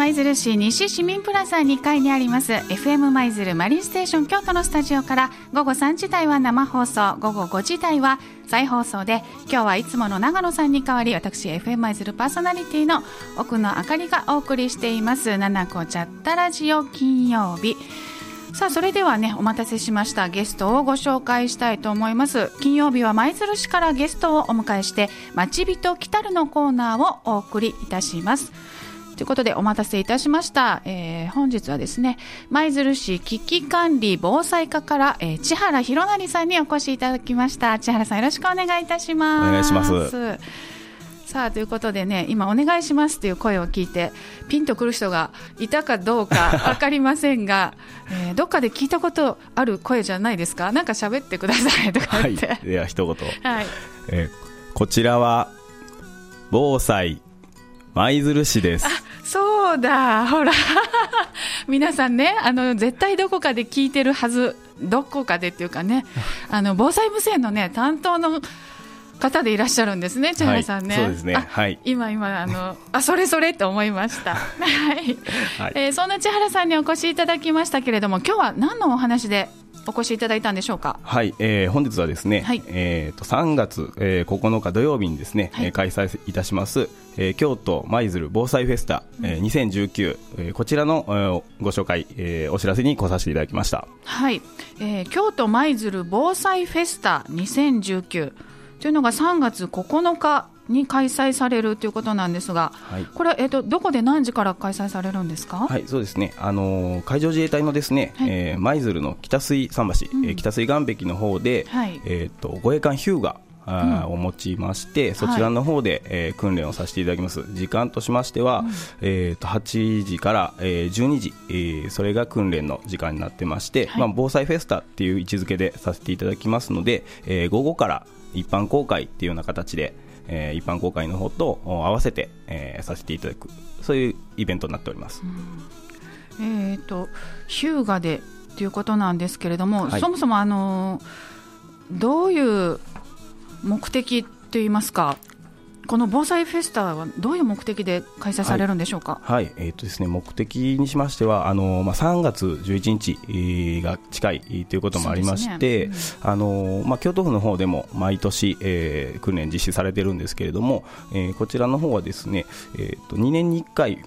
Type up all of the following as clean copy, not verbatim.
舞鶴市西市民プラザ2階にあります FM 舞鶴マリンステーション京都のスタジオから午後3時台は生放送、午後5時台は再放送で、今日はいつもの長野さんに代わり私 FM 舞鶴パーソナリティの奥野あかりがお送りしていますななこチャットラジオ金曜日。さあそれではね、お待たせしましたゲストをご紹介したいと思います。金曜日は舞鶴市からゲストをお迎えして町人来たるのコーナーをお送りいたします。ということでお待たせいたしました、本日はですね、舞鶴市危機管理防災課から、千原弘成さんにお越しいただきました。千原さんよろしくお願いいたします。 お願いします。 さあということでね、今お願いしますという声を聞いてピンとくる人がいたかどうか分かりませんが、どっかで聞いたことある声じゃないですか。なんか喋ってくださいとか言って、 はい、では一言、 はい、 こちらは防災舞鶴市です。 あ、そうだ、ほら皆さんね、絶対どこかで聞いてるはず、どこかでっていうかね、防災無線のね担当の方でいらっしゃるんですね、千原さんね。 はい、そうですね、はい、 今それそれって思いましたはい、はい、そんな千原さんにお越しいただきましたけれども、今日は何のお話でお越しいただいたんでしょうか。 はい、本日はですね、はい、3月、9日土曜日にですね、はい、開催いたします、京都舞鶴防災フェスタ、2019、こちらの、ご紹介、お知らせに来させていただきました。 はい、京都舞鶴防災フェスタ2019というのが3月9日に開催されるということなんですが、はい、これ、どこで何時から開催されるんですか。 はい、そうですね、海上自衛隊のですね、はい、舞鶴の北水桟橋、北水岸壁の方で、はい、護衛艦ヒューガを持ちまして、そちらの方で、訓練をさせていただきます。時間としましては、8時から、12時、それが訓練の時間になってまして、はい、防災フェスタっていう位置づけでさせていただきますので、午後から一般公開っていうような形で、一般公開の方と合わせて、させていただく、そういうイベントになっております。 ヒューガでということなんですけれども、はい、そもそもどういう目的といいますか、この防災フェスタはどういう目的で開催されるんでしょうか。 はい、はい、ですね、目的にしましては3月11日が近いということもありまして、京都府の方でも毎年、訓練実施されているんですけれども、こちらの方はですね、2年に1回、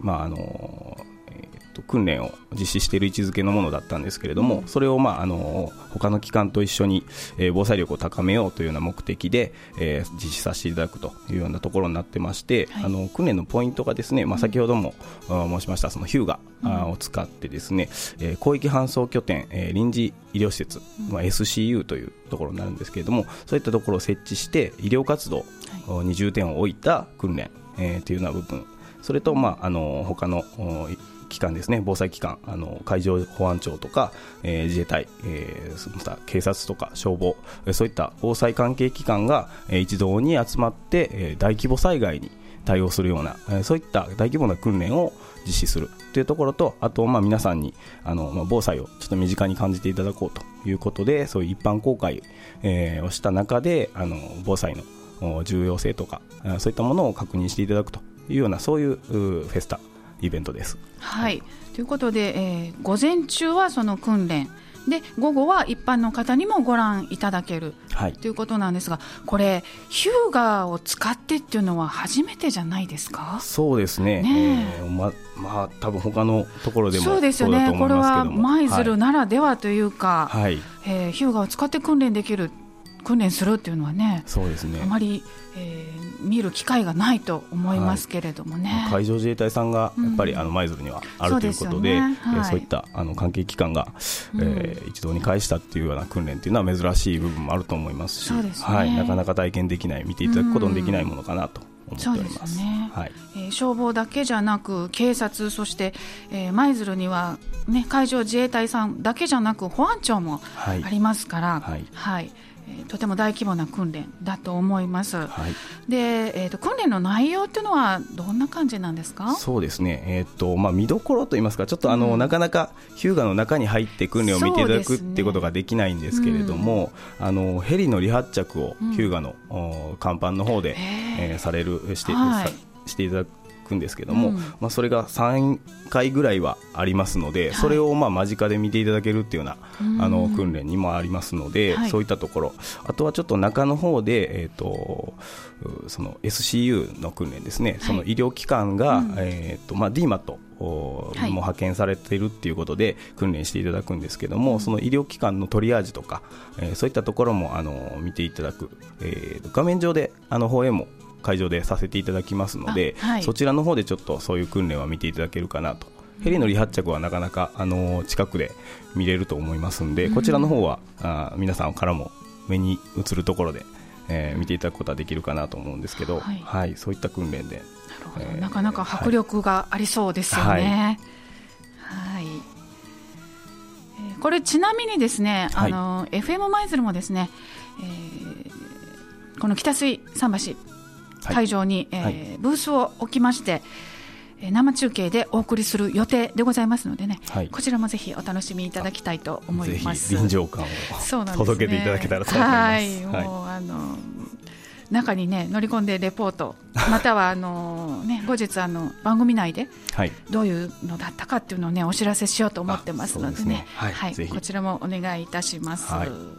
訓練を実施している位置づけのものだったんですけれども、それを他の機関と一緒に、防災力を高めようというような目的で、実施させていただくというようなところになってまして、はい、訓練のポイントがですね、先ほども申しましたそのヒューガを使ってですね、広域搬送拠点、臨時医療施設、SCU というところになるんですけれども、そういったところを設置して医療活動に重点を置いた訓練、というような部分、それと、他の機関ですね、防災機関、海上保安庁とか、自衛隊、警察とか消防、そういった防災関係機関が、一堂に集まって、大規模災害に対応するような、そういった大規模な訓練を実施するというところと、あと皆さんに防災をちょっと身近に感じていただこうということで、そういう一般公開、をした中で防災の重要性とか、そういったものを確認していただくというような、そういうフェスタイベントです。 はい、ということで、午前中はその訓練で、午後は一般の方にもご覧いただける、はい、ということなんですが、これヒューガを使ってっていうのは初めてじゃないですか。 そうですね、多分他のところでもそうですよね。これは舞鶴ならではというか、はい、ヒューガを使って訓練するっていうのはね、 そうですね、 あまり、見る機会がないと思いますけれどもね、 海上自衛隊さんがやっぱり舞鶴にはあるということで、そういった関係機関が、一堂に会したっていうような訓練っていうのは珍しい部分もあると思いますし、なかなか体験できない、見ていただくことのできないものかなと思っております。そうですね、はい、 消防だけじゃなく警察、そして、舞鶴には、海上自衛隊さんだけじゃなく保安庁もありますから、とても大規模な訓練だと思います。はい、で、訓練の内容というのはどんな感じなんですか。 そうですね、見どころといいますか、ちょっとなかなかヒューガの中に入って訓練を見ていただくっていうことができないんですけれども、ヘリの離発着をヒューガの甲板の方で、していただくんですけども、それが3回ぐらいはありますので、それを間近で見ていただけるっていうような訓練にもありますので、そういったところ、あとはちょっと中の方で、その SCU の訓練ですね、その医療機関が、DMATも派遣されているっていうことで訓練していただくんですけども、その医療機関のトリアージとか、そういったところも見ていただく、画面上で放映も会場でさせていただきますので、そちらの方でちょっとそういう訓練は見ていただけるかなと。ヘリの離発着はなかなか近くで見れると思いますので、こちらの方は皆さんからも目に映るところで、見ていただくことはできるかなと思うんですけど、そういった訓練で、 なかなか迫力がありそうですよね。これちなみにですね、FM 舞鶴もですね、この北水桟橋会場に、ブースを置きまして、生中継でお送りする予定でございますのでね、こちらもぜひお楽しみいただきたいと思います。 ぜひ臨場感を届けていただけたらと思います。 もう中に、ね、乗り込んでレポート、または後日番組内でどういうのだったかっていうのを、ね、お知らせしようと思ってますのでね、こちらもお願いいたします。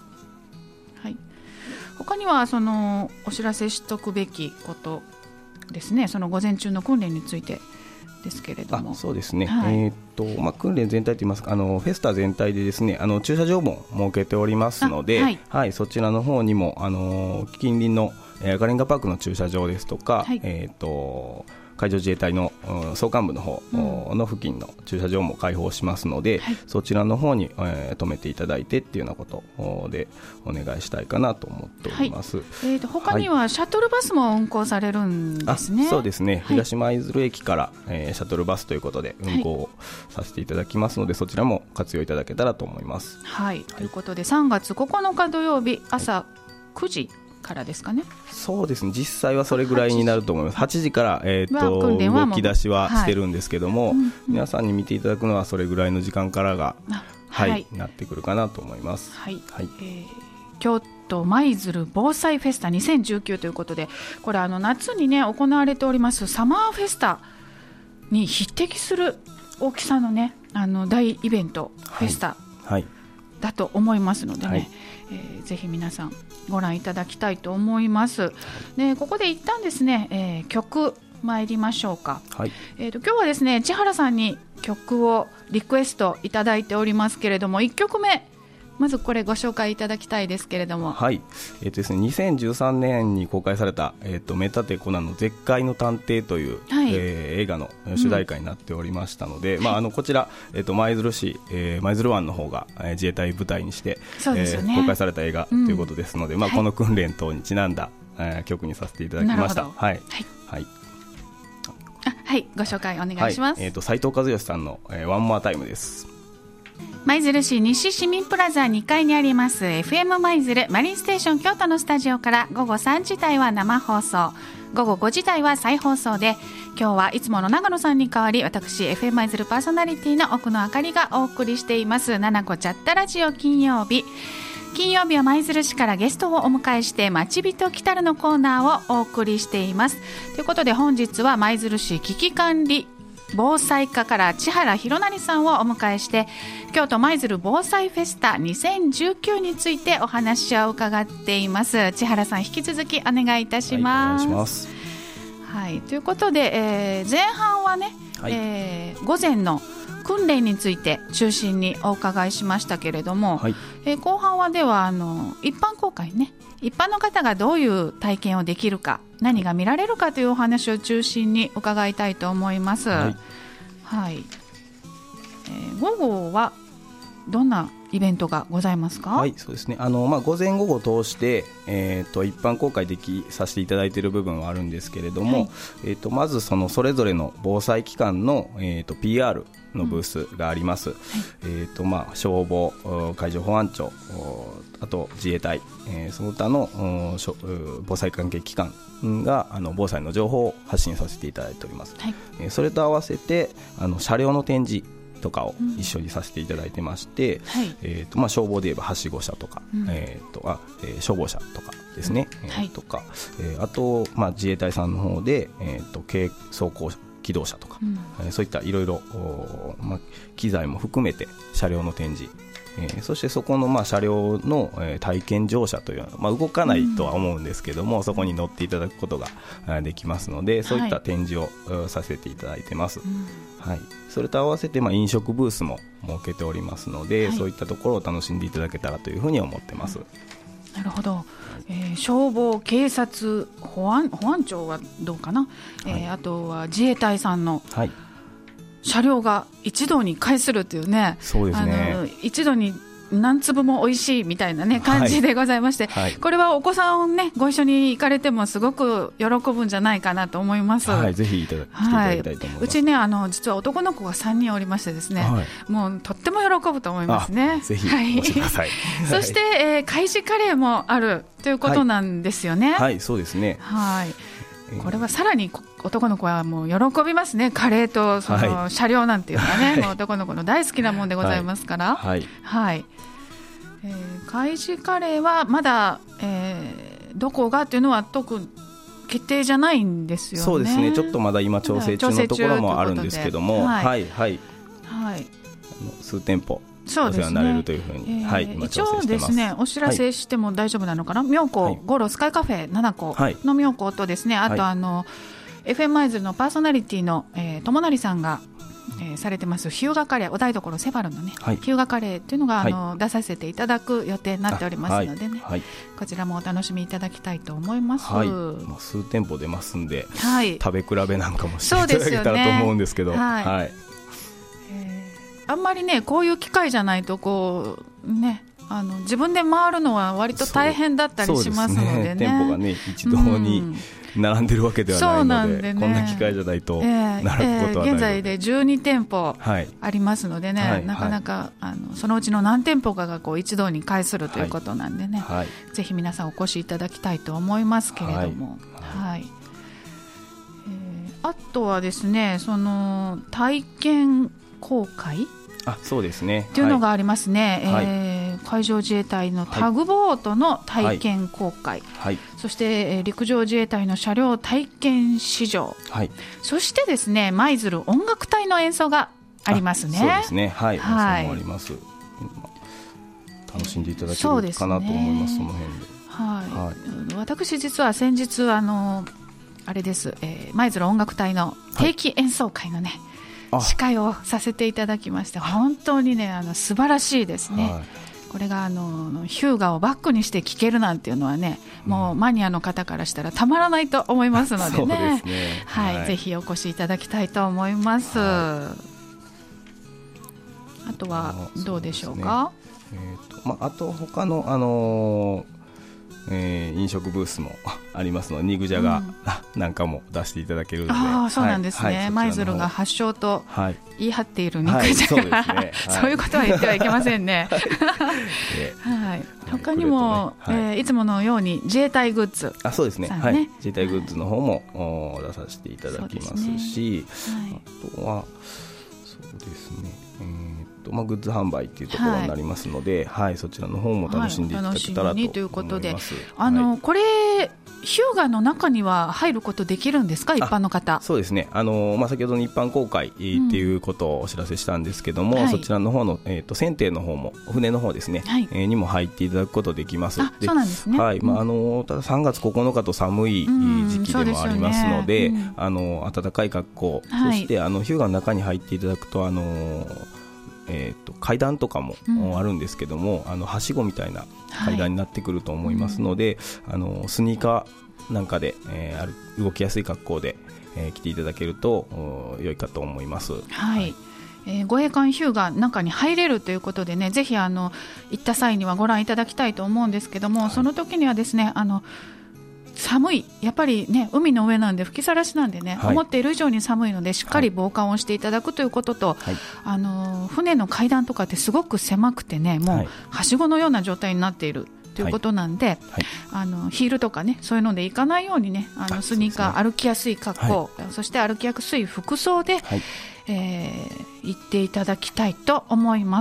他にはそのお知らせしとくべきことですね、その午前中の訓練についてですけれども。 そうですね、訓練全体といいますか、フェスタ全体でですね、駐車場も設けておりますので、そちらの方にも近隣の赤レンガパークの駐車場ですとか、海上自衛隊の総監部の方の付近の駐車場も開放しますので、そちらの方に止めていただいてっていうようなことでお願いしたいかなと思っております。 他にはシャトルバスも運行されるんですね。 そうですね、東舞鶴駅からシャトルバスということで運行させていただきますので、そちらも活用いただけたらと思います。 ということで3月9日土曜日朝9時からですかね。 そうですね、実際はそれぐらいになると思います。8時から、動き出しはしてるんですけども、皆さんに見ていただくのはそれぐらいの時間からが、なってくるかなと思います。 京都舞鶴防災フェスタ2019ということで、これ夏に、ね、行われておりますサマーフェスタに匹敵する大きさの、ね、大イベントフェスタだと思いますのでね、ぜひ皆さんご覧いただきたいと思います。でここで一旦ですね、曲参りましょうか。今日はですね、千原さんに曲をリクエストいただいておりますけれども、1曲目まずこれご紹介いただきたいですけれども、 ですね、2013年に公開された、名探偵コナンの絶海の探偵という、映画の主題歌になっておりましたので、こちら、舞鶴市、舞鶴湾の方が、自衛隊舞台にして、公開された映画ということですので、この訓練等にちなんだ、曲にさせていただきました。 ご紹介お願いします。 斉藤和義さんの、ワンモアタイムです。 舞鶴市西市民プラザ2階にあります FM 舞鶴マリンステーション京都のスタジオから午後3時台は生放送、午後5時台は再放送で、今日はいつもの長野さんに代わり、私 FM 舞鶴パーソナリティの奥野あかりがお送りしていますななこちゃったラジオ金曜日は舞鶴市からゲストをお迎えして待ち人来たるのコーナーをお送りしています。ということで本日は舞鶴市危機管理防災課から千原弘成さんをお迎えして、京都舞鶴防災フェスタ2019についてお話を伺っています。千原さん、引き続きお願いいたします。 お願いします。 ということで、前半はね、午前の訓練について中心にお伺いしましたけれども、後半はでは一般公開ね、一般の方がどういう体験をできるか、何が見られるかというお話を中心に伺いたいと思います。午後はどんなイベントがございますか？ そうですね、午前午後通して、一般公開させていただいている部分はあるんですけれども、まずそれぞれの防災機関の、PR のブースがあります。消防、海上保安庁、あと自衛隊、その他の防災関係機関が防災の情報を発信させていただいております。それと合わせて車両の展示とかを一緒にさせていただいてまして、消防で言えばはしご車とか、消防車とかですね、とか、あと、自衛隊さんの方で、走行機動車とか、そういったいろいろ機材も含めて車両の展示、そしてそこの車両の体験乗車というのは、動かないとは思うんですけども、そこに乗っていただくことができますので、そういった展示をさせていただいてます、はい。それと合わせて飲食ブースも設けておりますので、そういったところを楽しんでいただけたらというふうに思ってます。 なるほど。消防、警察、保安庁はどうかな、あとは自衛隊さんの車両が一堂に会するというね、 そうですね、 一度に何粒も美味しいみたいな、感じでございまして、これはお子さんを、ご一緒に行かれてもすごく喜ぶんじゃないかなと思います、 ぜひ来ていただきたいと思います。 うちね、実は男の子が3人おりましてですね、もうとっても喜ぶと思いますね。 ぜひお越しください。 そして、海事カレーもあるということなんですよね。 そうですね。 これはさらに男の子はもう喜びますね。カレーとその車両なんていうのはね、もう男の子の大好きなもんでございますから。海事カレーはまだ、どこがというのは決定じゃないんですよね。 そうですね、ちょっとまだ今調整中のところもあるんですけども、数店舗お世話になれるというふうに、今調整してます。一応ですね、お知らせしても大丈夫なのかな、妙高ゴロスカイカフェ7個の妙高とですね、あとFM 舞鶴のパーソナリティの友成さんがされてます日向カレー、お台所セバルのね、日向カレーというのが出させていただく予定になっておりますのでね、こちらもお楽しみいただきたいと思います。 数店舗出ますんで、食べ比べなんかもしていただけたらと思うんですけど、 あんまりね、こういう機会じゃないと自分で回るのは割と大変だったりしますのでね。 店舗がね、一堂に並んでるわけではないので、こんな機会じゃないと並ぶことはないので、 現在で12店舗ありますのでね、なかなかそのうちの何店舗かが一堂に会するということなんでね、ぜひ皆さんお越しいただきたいと思いますけれども、あとはですね、その体験公開そうですね、 というのがありますね。海上自衛隊のタグボートの体験公開、そして、陸上自衛隊の車両体験試乗、そしてですね、舞鶴音楽隊の演奏がありますね。 そうですね、演奏もあります。楽しんでいただけるかなと思います。その辺で、 私実は先日あれです、舞鶴音楽隊の定期演奏会のね、司会をさせていただきまして、本当にね、素晴らしいですね。これがヒューガをバックにして聴けるなんていうのはね、もうマニアの方からしたらたまらないと思いますのでね、ぜひお越しいただきたいと思います。あとはどうでしょうか。 あと他の飲食ブースもありますので、肉じゃがなんかも出していただけるので、 そうなんですね。舞鶴が発祥と言い張っている肉じゃが、そういうことは言ってはいけませんね。他にもいつものように自衛隊グッズ、 そうですね、自衛隊グッズの方も出させていただきますし、あとはそうですね、グッズ販売というところになりますので、そちらの方も楽しんでいただけたらと思います。ということで、 これヒューガの中には入ることできるんですか、一般の方。 そうですね、先ほどの一般公開っていうことをお知らせしたんですけども、そちらの方の、船艇の方も、船の方ですね、にも入っていただくことできます。 そうなんですね。 ただ3月9日と寒い時期でもありますので、暖かい格好、そしてヒューガの中に入っていただくと階段とかもあるんですけども、はしごみたいな階段になってくると思いますので、スニーカーなんかで、動きやすい格好で、来ていただけると良いかと思います。 護衛艦ヒューガ中に入れるということでね、ぜひ行った際にはご覧いただきたいと思うんですけども、その時にはですね、寒い、やっぱりね、海の上なんで吹きさらしなんでね、思っている以上に寒いので、しっかり防寒をしていただくということと、船の階段とかってすごく狭くてね、もうはしごのような状態になっているということなんで、ヒールとかね、そういうので行かないようにね、スニーカー、歩きやすい格好、そして歩きやすい服装で、行っていただきたいと思います。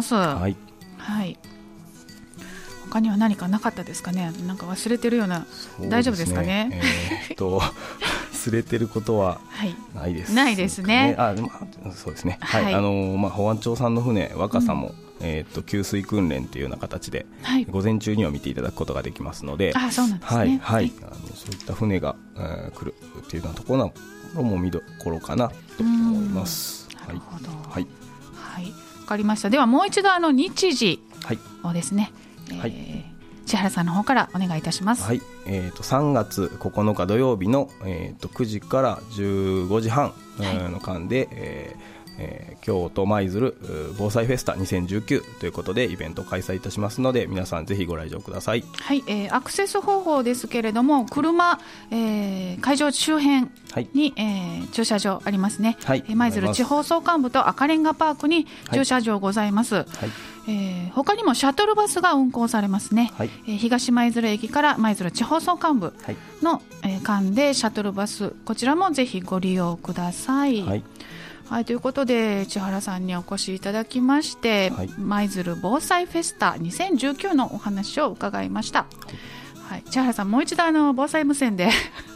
他には何かなかったですかね。なんか忘れてるような、大丈夫ですかね。 忘れてることはないです、 ないですね。 そうですね、はい、保安庁さんの船若さも、給水訓練というような形で、午前中には見ていただくことができますので、 そうなんですね、 そういった船が、来るというようなところも見どころかなと思います。 なるほど、わかりました。ではもう一度日時をですね、千原さんの方からお願いいたします。 3月9日土曜日の、9時から15時半の間で、京都舞鶴防災フェスタ2019ということでイベントを開催いたしますので、皆さんぜひご来場ください。 アクセス方法ですけれども、車、会場周辺に、駐車場ありますね。舞鶴地方総監部と赤レンガパークに駐車場ございます。他にもシャトルバスが運行されますね。東舞鶴駅から舞鶴地方総監部の、間でシャトルバス、こちらもぜひご利用ください。ということで千原さんにお越しいただきまして、舞鶴防災フェスタ2019のお話を伺いました。千原さん、もう一度防災無線で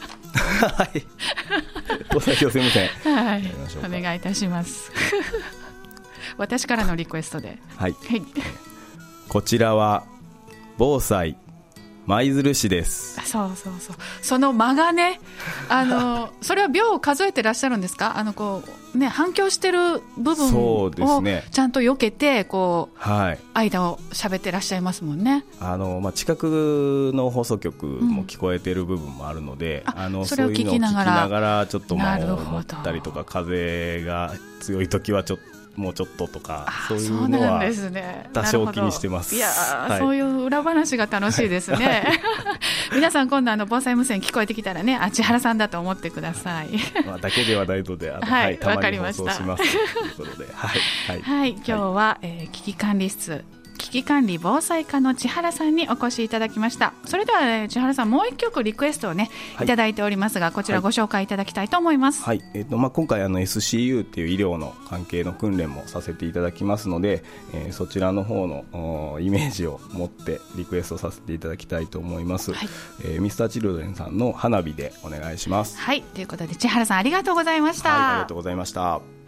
防災行政無線、 お願いいたします私からのリクエストで、 こちらは防災舞鶴市です。 その間がね、それは秒を数えてらっしゃるんですか？反響してる部分をちゃんと避けて間を喋ってらっしゃいますもんね。 近くの放送局も聞こえてる部分もあるので、 それを聞きながらちょっと思ったりとか、風が強い時はもうちょっととか、そういうのは多少気にしてます。 そういう裏話が楽しいですね皆さん今度防災無線聞こえてきたらね、千原さんだと思ってくださいだけではないので、たまに放送しますということで今日は、危機管理室危機管理防災課の千原さんにお越しいただきました。それでは千原さん、もう一曲リクエストをね、いただいておりますが、こちらご紹介いただきたいと思います。 今回SCU っていう医療の関係の訓練もさせていただきますので、そちらの方のイメージを持ってリクエストさせていただきたいと思います。Mr.Children さんの花火でお願いします。 ということで千原さん、ありがとうございました。 ありがとうございました。